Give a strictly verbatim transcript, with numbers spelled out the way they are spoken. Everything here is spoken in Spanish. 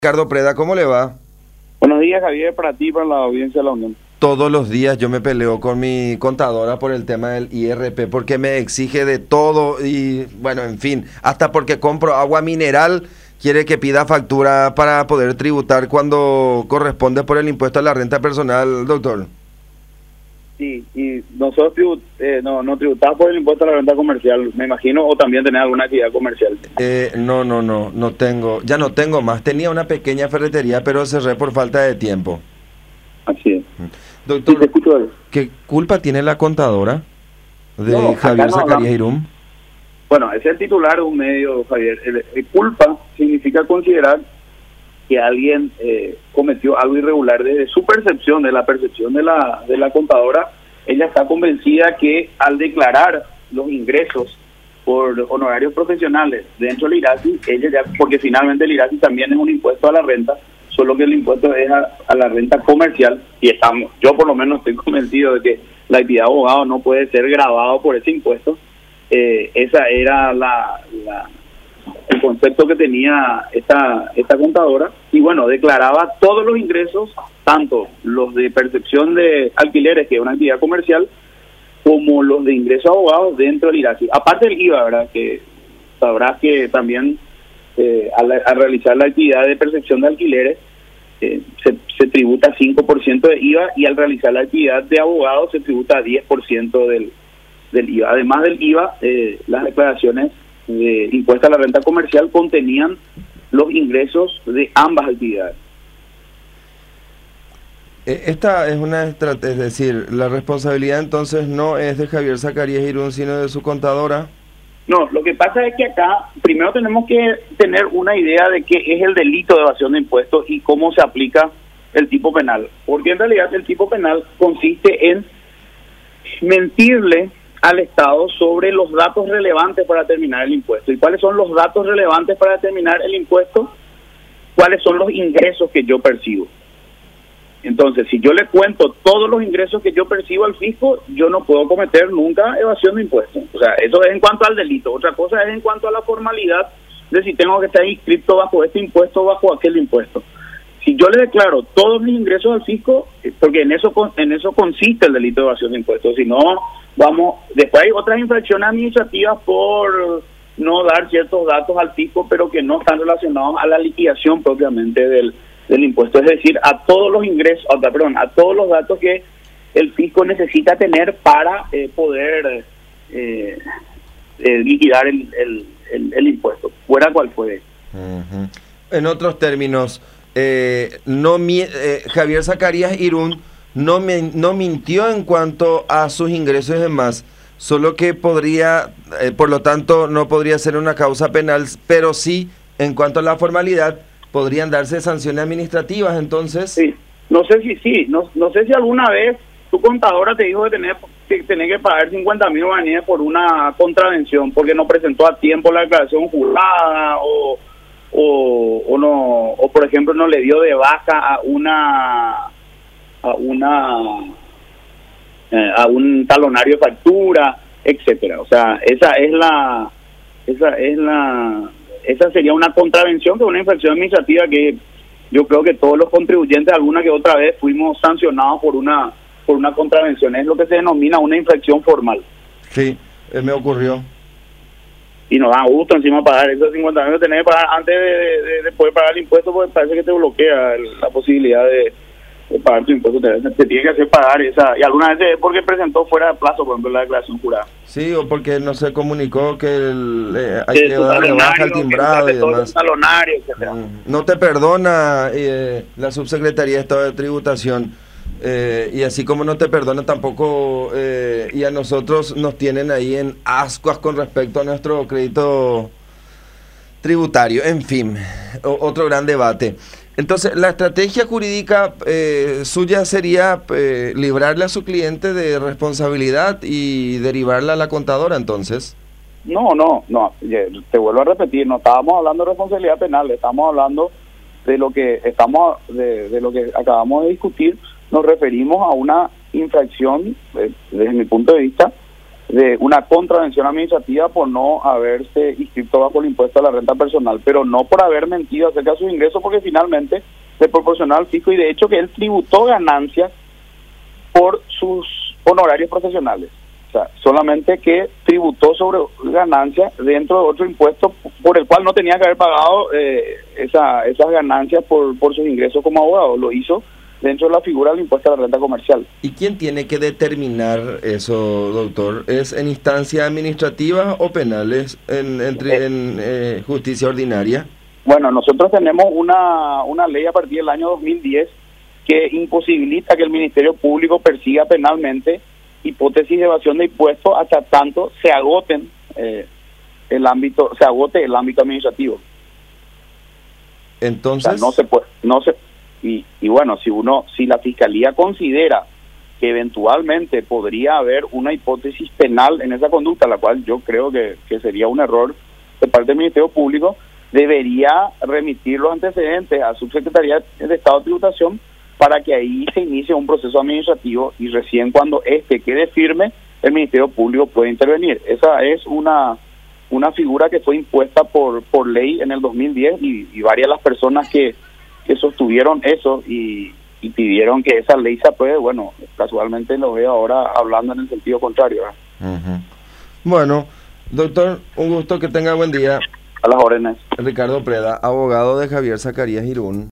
Ricardo Preda, ¿cómo le va? Buenos días, Javier, para ti y para la audiencia de la Unión. Todos los días yo me peleo con mi contadora por el tema del I R P, porque me exige de todo y, bueno, en fin, hasta porque compro agua mineral, quiere que pida factura para poder tributar cuando corresponde por el impuesto a la renta personal, doctor. Sí, y nosotros tribut, eh, no, no tributamos por el impuesto a la renta comercial, me imagino, o también tener alguna actividad comercial. Eh, no, no, no, no tengo, ya no tengo más. Tenía una pequeña ferretería, pero cerré por falta de tiempo. Así es. Doctor, Sí, te escucho. ¿qué culpa tiene la contadora de No, Javier acá no Zacarías hablamos. Irum? Bueno, es el titular de un medio, Javier. El, el culpa significa considerar que alguien eh, cometió algo irregular desde su percepción, de la percepción de la, de la contadora. Ella está convencida que al declarar los ingresos por honorarios profesionales dentro del IRASI, ella ya, porque finalmente el IRASI también es un impuesto a la renta, solo que el impuesto es a, a la renta comercial, y estamos, yo por lo menos estoy convencido de que la actividad de abogado no puede ser grabado por ese impuesto. Eh, esa era la, la el concepto que tenía esta esta contadora, y bueno, declaraba todos los ingresos, tanto los de percepción de alquileres, que es una actividad comercial, como los de ingresos a abogados dentro del IRASI. Aparte del I V A, ¿verdad? Que sabrás que también eh, al, al realizar la actividad de percepción de alquileres eh, se, se tributa cinco por ciento de I V A, y al realizar la actividad de abogados se tributa diez por ciento del, del I V A. Además del I V A, eh, las declaraciones de impuesto a la renta comercial contenían los ingresos de ambas actividades. Esta es una estrategia, es decir, la responsabilidad entonces no es de Javier Zacarías Irum, sino de su contadora. No, lo que pasa es que acá primero tenemos que tener una idea de qué es el delito de evasión de impuestos y cómo se aplica el tipo penal, porque en realidad el tipo penal consiste en mentirle al Estado sobre los datos relevantes para determinar el impuesto. ¿Y cuáles son los datos relevantes para determinar el impuesto? ¿Cuáles son los ingresos que yo percibo? Entonces, si yo le cuento todos los ingresos que yo percibo al fisco, yo no puedo cometer nunca evasión de impuestos. O sea, eso es en cuanto al delito. Otra cosa es en cuanto a la formalidad de si tengo que estar inscrito bajo este impuesto o bajo aquel impuesto. Si yo le declaro todos mis ingresos al fisco, porque en eso en eso consiste el delito de evasión de impuestos. Si no, vamos, después hay otras infracciones administrativas por no dar ciertos datos al fisco, pero que no están relacionados a la liquidación propiamente del del impuesto, es decir, a todos los ingresos, a, perdón, a todos los datos que el fisco necesita tener para eh, poder eh, eh, liquidar el, el, el, el impuesto, fuera cual fuere. Uh-huh. En otros términos, eh, no mi, eh, Javier Zacarías Irum no, me, no mintió en cuanto a sus ingresos y demás, solo que podría, eh, por lo tanto, no podría ser una causa penal, pero sí, en cuanto a la formalidad, podrían darse sanciones administrativas, entonces. Sí, no sé si sí, no, no sé si alguna vez tu contadora te dijo de tener que tener que pagar cincuenta mil guaraníes por una contravención porque no presentó a tiempo la declaración jurada o o, o no o por ejemplo no le dio de baja a una a una eh, a un talonario de factura, etcétera. O sea, esa es la esa es la esa sería una contravención, que es una infracción administrativa que yo creo que todos los contribuyentes alguna que otra vez fuimos sancionados por una por una contravención. Es lo que se denomina una infracción formal. Sí, eh, me ocurrió. Y nos da gusto encima pagar esos cincuenta mil que tenés que pagar antes de, de, de poder pagar el impuesto, porque parece que te bloquea el, la posibilidad de, de pagar tu impuesto. Te, te tiene que hacer pagar esa, y algunas veces es porque presentó fuera de plazo, por ejemplo, la declaración jurada. Sí, o porque no se comunicó que el, eh, hay que que darle baja al timbrado y demás. Talonario, etcétera. No te perdona eh, la Subsecretaría de Estado de Tributación, eh, y así como no te perdona tampoco, eh, y a nosotros nos tienen ahí en ascuas con respecto a nuestro crédito tributario. En fin, o, otro gran debate. Entonces, la estrategia jurídica eh, suya sería eh, librarle a su cliente de responsabilidad y derivarla a la contadora, entonces. No, no, no, te vuelvo a repetir, no estábamos hablando de responsabilidad penal, estamos hablando de lo que estamos de, de lo que acabamos de discutir. Nos referimos a una infracción, eh, desde mi punto de vista, de una contravención administrativa por no haberse inscrito bajo el impuesto a la renta personal, pero no por haber mentido acerca de sus ingresos, porque finalmente se proporcionó al fisco, y de hecho que él tributó ganancias por sus honorarios profesionales. O sea, solamente que tributó sobre ganancias dentro de otro impuesto por el cual no tenía que haber pagado eh, esa, esas ganancias por, por sus ingresos como abogado. Lo hizo dentro de la figura del impuesto a la renta comercial. ¿Y quién tiene que determinar eso, doctor? ¿Es en instancias administrativas o penales en, entre, eh, en eh, justicia ordinaria? Bueno, nosotros tenemos una, una ley a partir del año dos mil diez que imposibilita que el Ministerio Público persiga penalmente hipótesis de evasión de impuestos hasta tanto se agoten eh, el ámbito, se agote el ámbito administrativo. Entonces, o sea, no se puede, no se y, y bueno, si uno, si la fiscalía considera que eventualmente podría haber una hipótesis penal en esa conducta, la cual yo creo que, que sería un error de parte del Ministerio Público, debería remitir los antecedentes a Subsecretaría de Estado de Tributación para que ahí se inicie un proceso administrativo, y recién cuando este quede firme, el Ministerio Público puede intervenir. Esa es una una figura que fue impuesta por por ley en el dos mil diez, y, y varias de las personas que, que sostuvieron eso y, y pidieron que esa ley se apruebe, bueno, casualmente lo veo ahora hablando en el sentido contrario. Uh-huh. Bueno, doctor, un gusto, que tenga buen día. A las órdenes. Ricardo Preda, abogado de Javier Zacarías Irún.